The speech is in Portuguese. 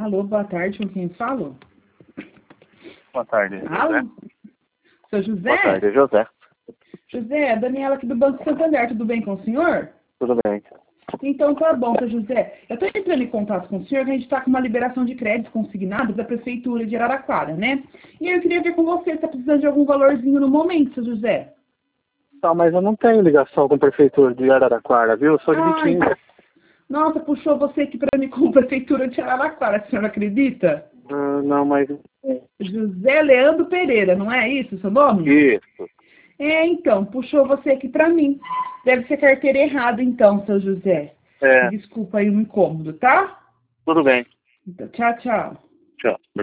Alô, boa tarde, com quem falo? Boa tarde, Alô? José. Seu José? Boa tarde, José. José, é a Daniela aqui do Banco Santander, tudo bem com o senhor? Tudo bem. Então tá bom, seu José. Eu estou entrando em contato com o senhor, que a gente está com uma liberação de crédito consignado da Prefeitura de Araraquara, né? E aí eu queria ver com você se está precisando de algum valorzinho no momento, seu José. Tá, mas eu não tenho ligação com a Prefeitura de Araraquara, viu? Eu sou de Bitinga. Nossa, puxou você aqui para mim com a Prefeitura de Araraquara, a senhora acredita? Não, mas... José Leandro Pereira, não é isso o seu nome? Isso. Então, puxou você aqui para mim. Deve ser carteira errada então, seu José. É, Desculpa aí o incômodo, tá? tudo bem. Então, tchau, tchau. Tchau.